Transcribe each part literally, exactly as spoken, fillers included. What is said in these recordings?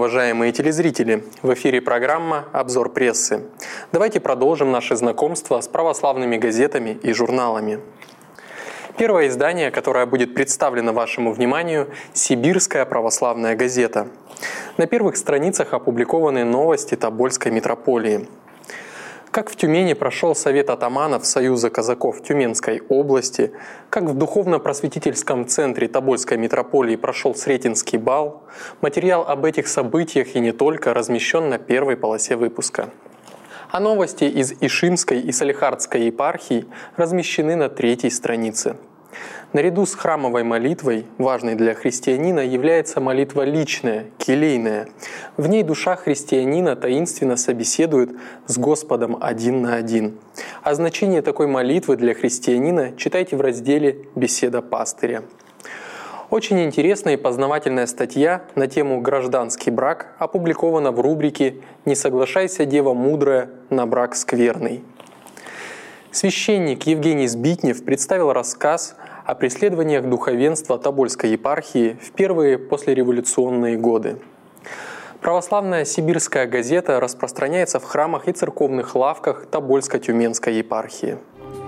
уважаемые телезрители! В эфире программа «Обзор прессы». Давайте продолжим наше знакомство с православными газетами и журналами. Первое издание, которое будет представлено вашему вниманию – «Сибирская православная газета». На первых страницах опубликованы новости Тобольской митрополии. Как в Тюмени прошел Совет атаманов Союза казаков Тюменской области, как в духовно-просветительском центре Тобольской митрополии прошел Сретенский бал, материал об этих событиях и не только размещен на первой полосе выпуска. А новости из Ишимской и Салихардской епархий размещены на третьей странице. Наряду с храмовой молитвой, важной для христианина, является молитва личная, келейная. В ней душа христианина таинственно собеседует с Господом один на один. О значении такой молитвы для христианина читайте в разделе «Беседа пастыря». Очень интересная и познавательная статья на тему «Гражданский брак» опубликована в рубрике «Не соглашайся, дева мудрая, на брак скверный». Священник Евгений Сбитнев представил рассказ о преследованиях духовенства Тобольской епархии в первые послереволюционные годы. Православная сибирская газета распространяется в храмах и церковных лавках Тобольско-Тюменской епархии.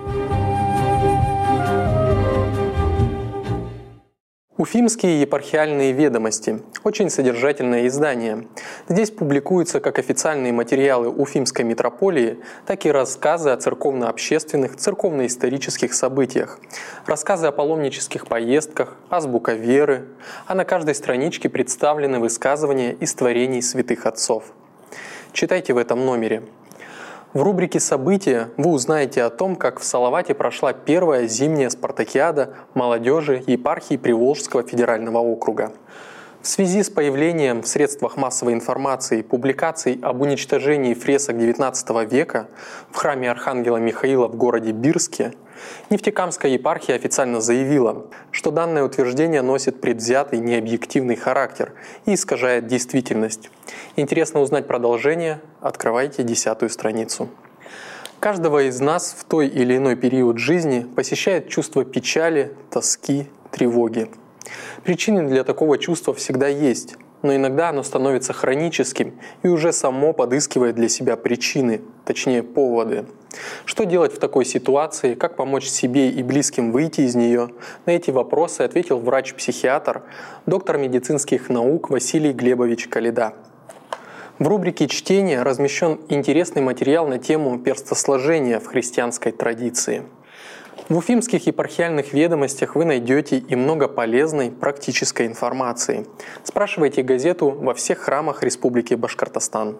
Уфимские епархиальные ведомости – очень содержательное издание. Здесь публикуются как официальные материалы Уфимской митрополии, так и рассказы о церковно-общественных, церковно-исторических событиях, рассказы о паломнических поездках, азбука веры, а на каждой страничке представлены высказывания из творений святых отцов. Читайте в этом номере. В рубрике «События» вы узнаете о том, как в Салавате прошла первая зимняя спартакиада молодежи епархии Приволжского федерального округа. В связи с появлением в средствах массовой информации публикаций об уничтожении фресок девятнадцатого века в храме Архангела Михаила в городе Бирске, Нефтекамская епархия официально заявила, что данное утверждение носит предвзятый необъективный характер и искажает действительность. Интересно узнать продолжение? Открывайте десятую страницу. Каждого из нас в той или иной период жизни посещает чувство печали, тоски, тревоги. Причины для такого чувства всегда есть, но иногда оно становится хроническим и уже само подыскивает для себя причины, точнее поводы. Что делать в такой ситуации, как помочь себе и близким выйти из нее? На эти вопросы ответил врач-психиатр, доктор медицинских наук Василий Глебович Коляда. В рубрике «Чтение» размещен интересный материал на тему перстосложения в христианской традиции. В уфимских епархиальных ведомостях вы найдете и много полезной практической информации. Спрашивайте газету во всех храмах Республики Башкортостан.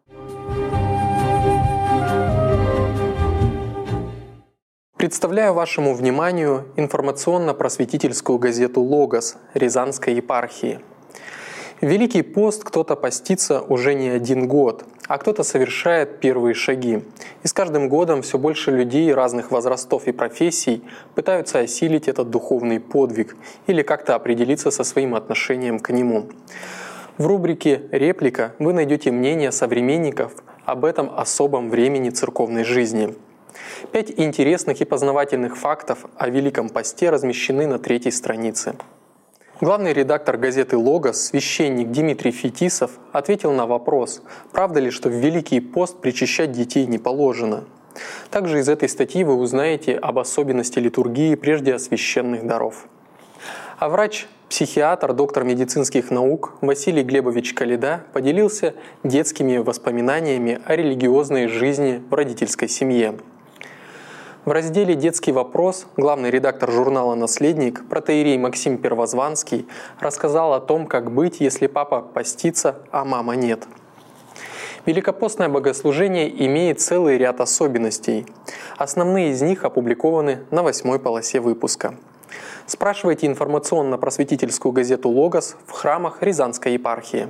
Представляю вашему вниманию информационно-просветительскую газету «Логос» Рязанской епархии. В Великий пост кто-то постится уже не один год, а кто-то совершает первые шаги. И с каждым годом все больше людей разных возрастов и профессий пытаются осилить этот духовный подвиг или как-то определиться со своим отношением к нему. В рубрике «Реплика» вы найдете мнение современников об этом особом времени церковной жизни. Пять интересных и познавательных фактов о Великом посте размещены на третьей странице. Главный редактор газеты «Логос», священник Дмитрий Фетисов, ответил на вопрос, правда ли, что в Великий пост причащать детей не положено. Также из этой статьи вы узнаете об особенности литургии прежде священных даров. А врач-психиатр, доктор медицинских наук Василий Глебович Коляда поделился детскими воспоминаниями о религиозной жизни в родительской семье. В разделе «Детский вопрос» главный редактор журнала «Наследник» протоиерей Максим Первозванский рассказал о том, как быть, если папа постится, а мама нет. Великопостное богослужение имеет целый ряд особенностей. Основные из них опубликованы на восьмой полосе выпуска. Спрашивайте информационно-просветительскую газету «Логос» в храмах Рязанской епархии.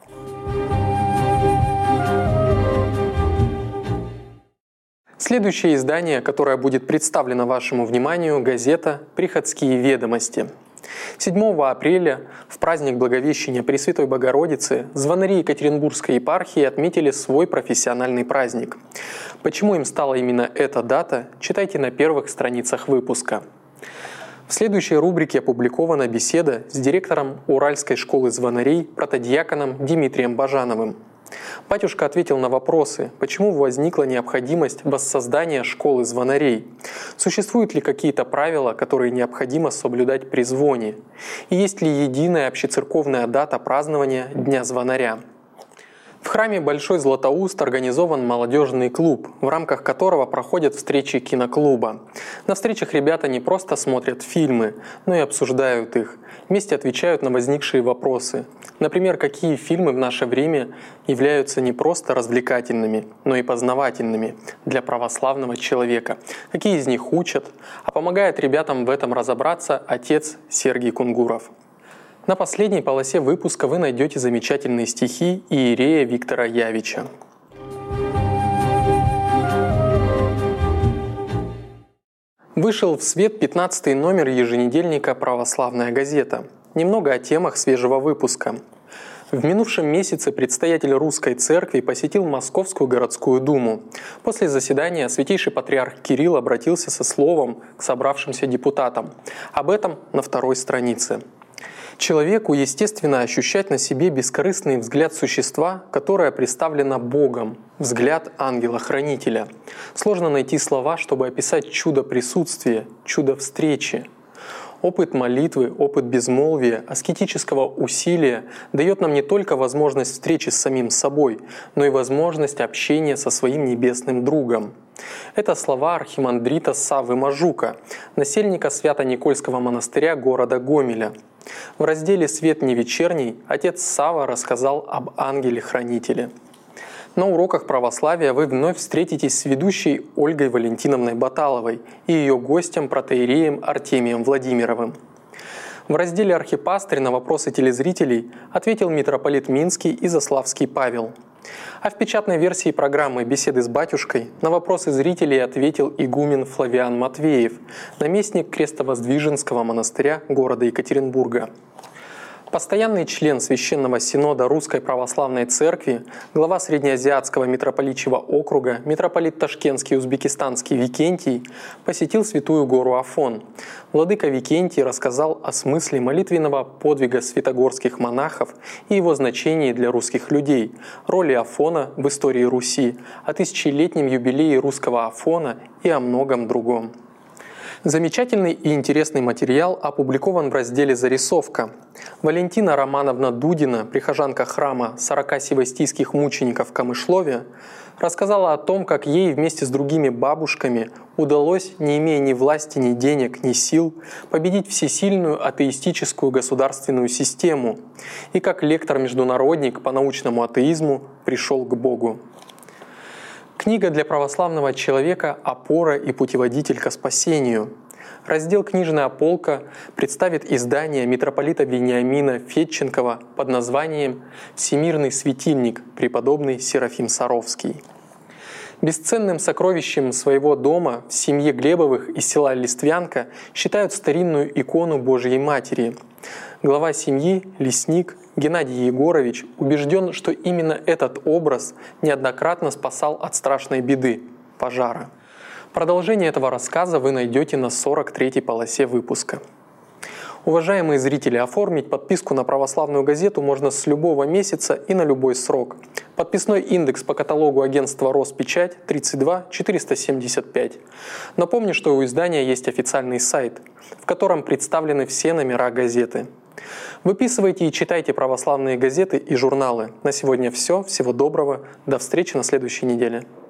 Следующее издание, которое будет представлено вашему вниманию, газета «Приходские ведомости». седьмого апреля, в праздник Благовещения Пресвятой Богородицы, звонари Екатеринбургской епархии отметили свой профессиональный праздник. Почему им стала именно эта дата, читайте на первых страницах выпуска. В следующей рубрике опубликована беседа с директором Уральской школы звонарей протодиаконом Дмитрием Бажановым. Батюшка ответил на вопросы, почему возникла необходимость воссоздания школы звонарей, существуют ли какие-то правила, которые необходимо соблюдать при звоне, и есть ли единая общецерковная дата празднования Дня звонаря. В храме Большой Златоуст организован молодежный клуб, в рамках которого проходят встречи киноклуба. На встречах ребята не просто смотрят фильмы, но и обсуждают их, вместе отвечают на возникшие вопросы. Например, какие фильмы в наше время являются не просто развлекательными, но и познавательными для православного человека, какие из них учат, а помогает ребятам в этом разобраться отец Сергий Кунгуров. На последней полосе выпуска вы найдете замечательные стихи иерея Виктора Явича. Вышел в свет пятнадцатый номер еженедельника «Православная газета». Немного о темах свежего выпуска. В минувшем месяце предстоятель Русской Церкви посетил Московскую городскую думу. После заседания святейший патриарх Кирилл обратился со словом к собравшимся депутатам. Об этом на второй странице. Человеку естественно ощущать на себе бескорыстный взгляд существа, которое представлено Богом, взгляд ангела-хранителя. Сложно найти слова, чтобы описать чудо присутствия, чудо встречи. Опыт молитвы, опыт безмолвия, аскетического усилия дает нам не только возможность встречи с самим собой, но и возможность общения со своим небесным другом. Это слова архимандрита Саввы Мажука, насельника Свято-Никольского монастыря города Гомеля. В разделе «Свет не вечерний» отец Савва рассказал об ангеле-хранителе. На уроках православия вы вновь встретитесь с ведущей Ольгой Валентиновной Баталовой и ее гостем протоиереем Артемием Владимировым. В разделе «Архипастырь» на вопросы телезрителей ответил митрополит Минский и Заславский Павел. А в печатной версии программы «Беседы с батюшкой» на вопросы зрителей ответил игумен Флавиан Матвеев, наместник Крестовоздвиженского монастыря города Екатеринбурга. Постоянный член Священного Синода Русской Православной Церкви, глава Среднеазиатского митрополичьего округа, митрополит Ташкентский и Узбекистанский Викентий посетил Святую гору Афон. Владыка Викентий рассказал о смысле молитвенного подвига святогорских монахов и его значении для русских людей, роли Афона в истории Руси, о тысячелетнем юбилее русского Афона и о многом другом. Замечательный и интересный материал опубликован в разделе «Зарисовка». Валентина Романовна Дудина, прихожанка храма сорока севастийских мучеников в Камышлове, рассказала о том, как ей вместе с другими бабушками удалось, не имея ни власти, ни денег, ни сил, победить всесильную атеистическую государственную систему, и как лектор-международник по научному атеизму пришел к Богу. Книга для православного человека «Опора и путеводитель ко спасению». Раздел «Книжная полка» представит издание митрополита Вениамина Федченкова под названием «Всемирный светильник. Преподобный Серафим Саровский». Бесценным сокровищем своего дома в семье Глебовых из села Листвянка считают старинную икону Божьей Матери. Глава семьи, лесник Геннадий Егорович убежден, что именно этот образ неоднократно спасал от страшной беды – пожара. Продолжение этого рассказа вы найдете на сорок третьей полосе выпуска. Уважаемые зрители, оформить подписку на православную газету можно с любого месяца и на любой срок. Подписной индекс по каталогу агентства «Роспечать» тридцать два четыреста семьдесят пять. Напомню, что у издания есть официальный сайт, в котором представлены все номера газеты. Выписывайте и читайте православные газеты и журналы. На сегодня все. Всего доброго. До встречи на следующей неделе.